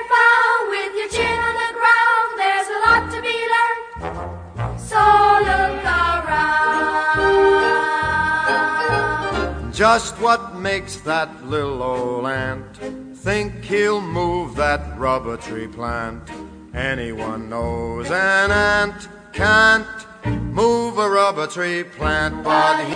careful with your chin on the ground. There's a lot to be learned, so look around. Just what makes that little old ant think he'll move that rubber tree plant? Anyone knows an ant can't move a rubber tree plant, but